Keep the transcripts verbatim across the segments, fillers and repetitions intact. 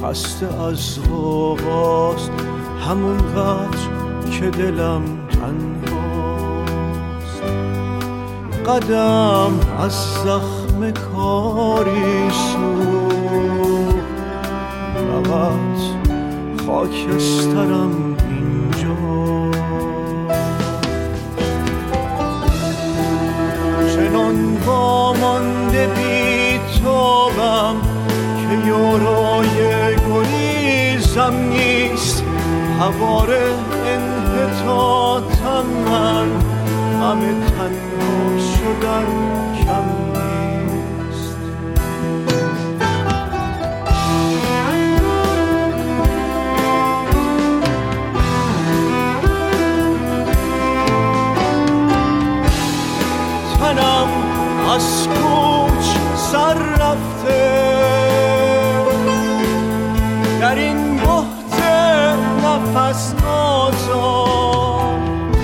خسته از غوغاست، همونقدر که دلم تنهاست. قدم از زخم کاری سوخت، فقط خاکسترم اینجا. چنان وامانده بی تابم که یارای گریزم نیست. حوار انحطاطم من، همه تنها شدن کم نیست. تنم از کوچ سر رفته، در این بحت نفس آزاد.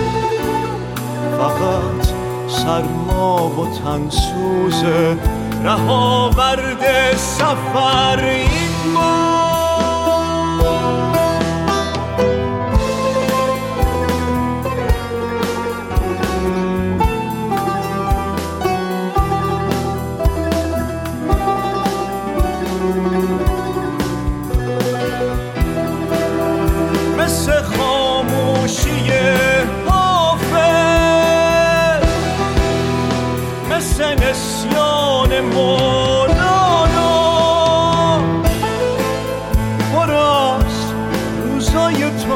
فقط سرما و تنسوز رهاورد سفر این ما. مثل خاموشی حافظ، مثل نسیان مولانا، پر از روزای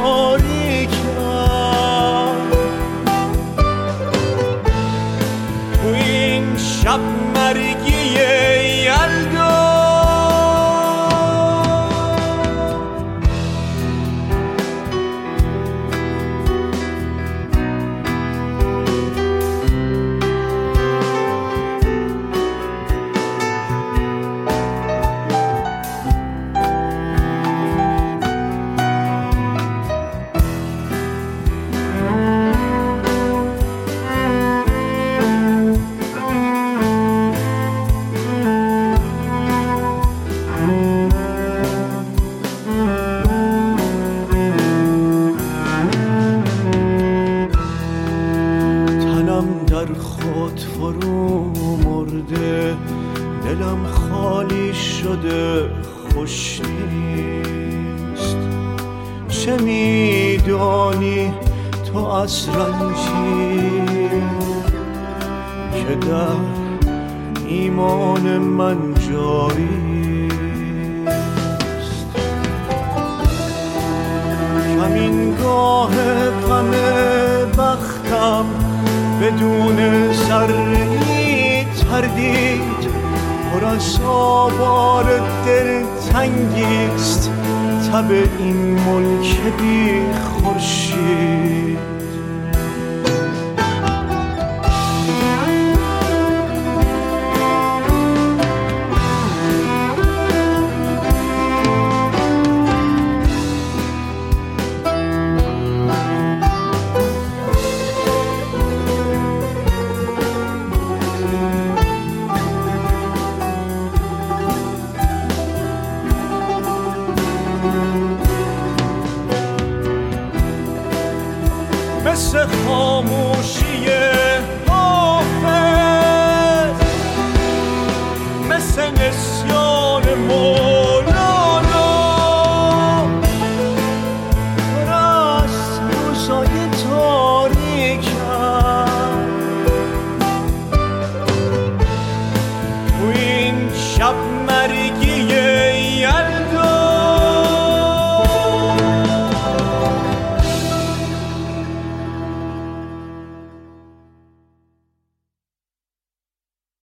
تاریکم. تو این شب مرگی یلدا، در خود فرو مرده، دلم خالی شده، خوش نیست. چه میدانی تو از رنجی که در ایمان من جاری است؟ کمینگاه غم بختم بدون ذره‌ای تردید، پر از آوار دلتنگیست تب این ملک بی خورشید.